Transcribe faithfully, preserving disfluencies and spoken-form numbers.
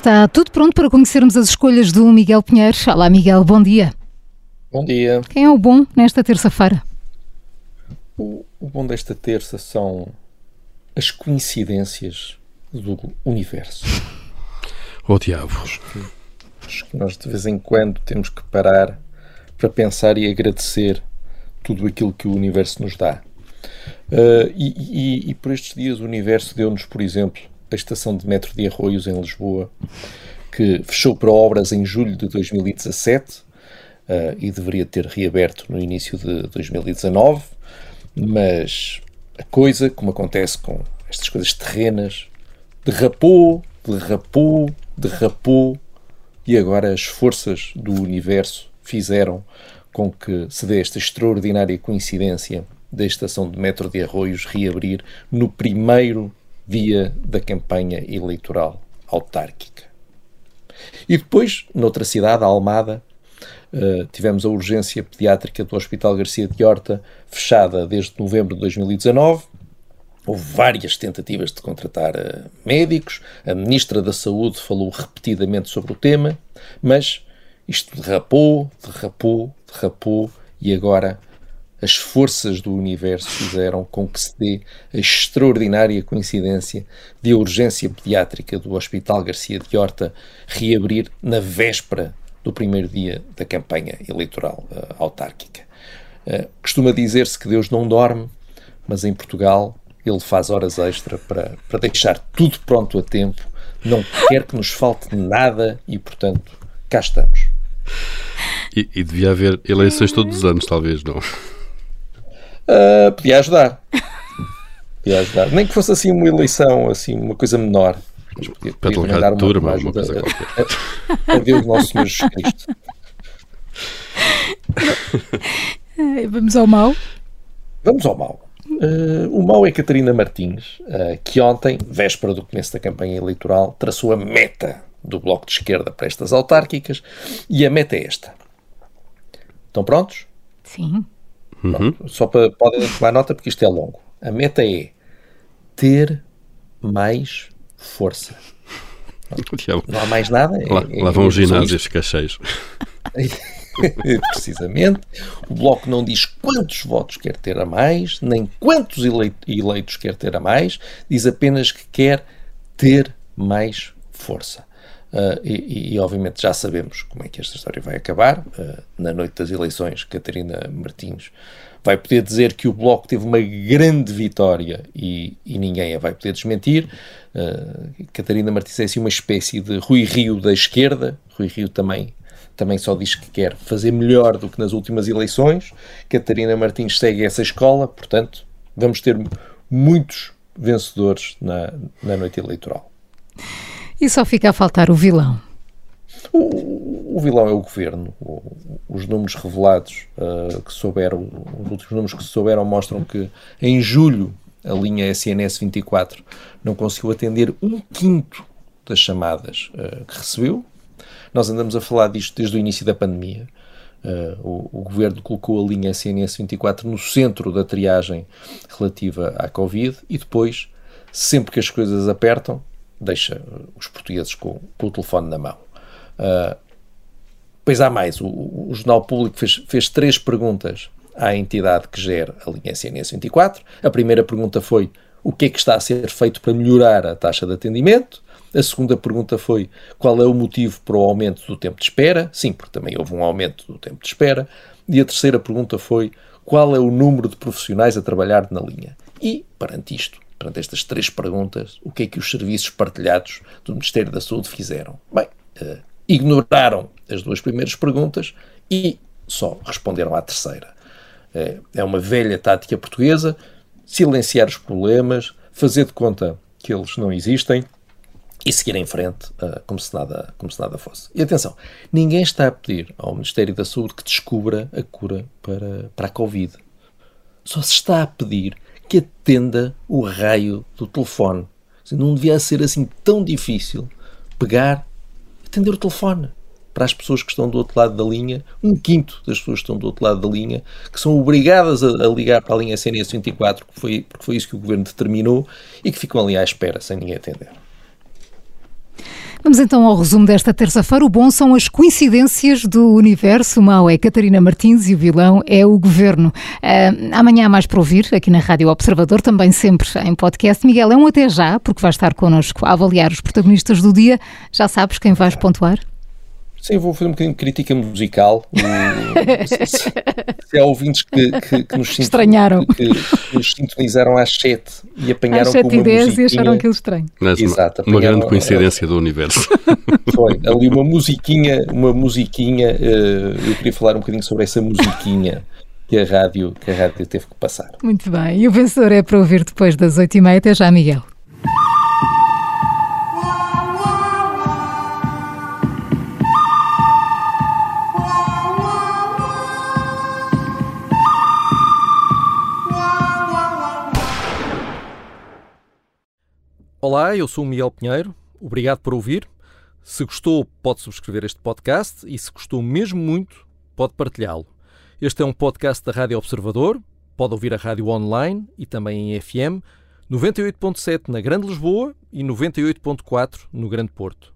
Está tudo pronto para conhecermos as escolhas do Miguel Pinheiro. Olá, Miguel, bom dia. Bom dia. Quem é o bom nesta terça-feira? O, o bom desta terça são as coincidências do universo. Oh, diabo. Acho que, acho que nós de vez em quando temos que parar para pensar e agradecer tudo aquilo que o universo nos dá. Uh, e, e, e por estes dias o universo deu-nos, por exemplo, a estação de metro de Arroios em Lisboa, que fechou para obras em julho de dois mil e dezassete uh, e deveria ter reaberto no início de dois mil e dezanove, mas a coisa, como acontece com estas coisas terrenas, derrapou, derrapou, derrapou e agora as forças do universo fizeram com que se dê esta extraordinária coincidência da estação de metro de Arroios reabrir no primeiro dia da campanha eleitoral autárquica. E depois, noutra cidade, a Almada, uh, tivemos a urgência pediátrica do Hospital Garcia de Horta, fechada desde novembro de dois mil e dezanove. Houve várias tentativas de contratar uh, médicos, a Ministra da Saúde falou repetidamente sobre o tema, mas isto derrapou, derrapou, derrapou e agora as forças do universo fizeram com que se dê a extraordinária coincidência de a urgência pediátrica do Hospital Garcia de Horta reabrir na véspera do primeiro dia da campanha eleitoral uh, autárquica. Uh, costuma dizer-se que Deus não dorme, mas em Portugal ele faz horas extra para, para deixar tudo pronto a tempo, não quer que nos falte nada e, portanto, cá estamos. E, e devia haver eleições todos os anos, talvez, não? Uh, podia ajudar. Podia ajudar. Nem que fosse assim uma eleição, assim, uma coisa menor. Podia, para podia delegar de turma, uma, uma coisa a, qualquer. A, a Deus Nosso Senhor Jesus Cristo. Vamos ao mau? Vamos ao mau. Uh, o mau é Catarina Martins, uh, que ontem, véspera do começo da campanha eleitoral, traçou a meta do Bloco de Esquerda para estas autárquicas, e a meta é esta. Estão prontos? Sim. Uhum. Só para podem tomar nota porque isto é longo. A meta é ter mais força. Não há mais nada. É, lá, é, lá vão é, os ginásios cacheiros. Precisamente. O Bloco não diz quantos votos quer ter a mais, nem quantos eleitos quer ter a mais, diz apenas que quer ter mais força. Uh, e, e, obviamente, já sabemos como é que esta história vai acabar. Uh, na noite das eleições, Catarina Martins vai poder dizer que o Bloco teve uma grande vitória e, e ninguém a vai poder desmentir. Uh, Catarina Martins é assim uma espécie de Rui Rio da esquerda. Rui Rio também, também só diz que quer fazer melhor do que nas últimas eleições. Catarina Martins segue essa escola, portanto, vamos ter muitos vencedores na, na noite eleitoral. E só fica a faltar o vilão. O, o vilão é o governo. O, os números revelados uh, que souberam, os últimos números que se souberam mostram que em julho a linha S N S vinte e quatro não conseguiu atender um quinto das chamadas uh, que recebeu. Nós andamos a falar disto desde o início da pandemia. Uh, o, o governo colocou a linha S N S vinte e quatro no centro da triagem relativa à Covid e depois, sempre que as coisas apertam, deixa os portugueses com, com o telefone na mão. Uh, pois há mais. O, o Jornal Público fez, fez três perguntas à entidade que gera a linha S N S vinte e quatro. A primeira pergunta foi o que é que está a ser feito para melhorar a taxa de atendimento. A segunda pergunta foi qual é o motivo para o aumento do tempo de espera. Sim, porque também houve um aumento do tempo de espera. E a terceira pergunta foi qual é o número de profissionais a trabalhar na linha. E, perante isto, perante estas três perguntas, o que é que os serviços partilhados do Ministério da Saúde fizeram? Bem, uh, ignoraram as duas primeiras perguntas e só responderam à terceira. Uh, é uma velha tática portuguesa, silenciar os problemas, fazer de conta que eles não existem e seguir em frente uh, como, se nada, como se nada fosse. E atenção, ninguém está a pedir ao Ministério da Saúde que descubra a cura para, para a Covid. Só se está a pedir que atenda o raio do telefone. Não devia ser assim tão difícil pegar e atender o telefone para as pessoas que estão do outro lado da linha, um quinto das pessoas que estão do outro lado da linha, que são obrigadas a, a ligar para a linha S N S vinte e quatro, porque foi, porque foi isso que o governo determinou, e que ficam ali à espera sem ninguém atender. Vamos então ao resumo desta terça-feira. O bom são as coincidências do universo. O mau é Catarina Martins e o vilão é o Governo. Uh, amanhã há mais para ouvir, aqui na Rádio Observador, também sempre em podcast. Miguel, é um até já, porque vai estar connosco a avaliar os protagonistas do dia. Já sabes quem vais pontuar? Sim, vou fazer um bocadinho de crítica musical. se, se, se há ouvintes que, que, que, nos estranharam, que, que nos sintonizaram às sete e apanharam às sete com uma e dez musiquinha... e acharam aquilo estranho. Mas Exato, uma, uma grande a, coincidência a, do universo. Foi, ali uma musiquinha, uma musiquinha, uh, eu queria falar um bocadinho sobre essa musiquinha que a rádio, que a rádio teve que passar. Muito bem, e o vencedor é para ouvir depois das oito e meia. Até já, Miguel. Olá, eu sou o Miguel Pinheiro, obrigado por ouvir. Se gostou, pode subscrever este podcast e se gostou mesmo muito, pode partilhá-lo. Este é um podcast da Rádio Observador, pode ouvir a rádio online e também em F M, noventa e oito ponto sete na Grande Lisboa e noventa e oito ponto quatro no Grande Porto.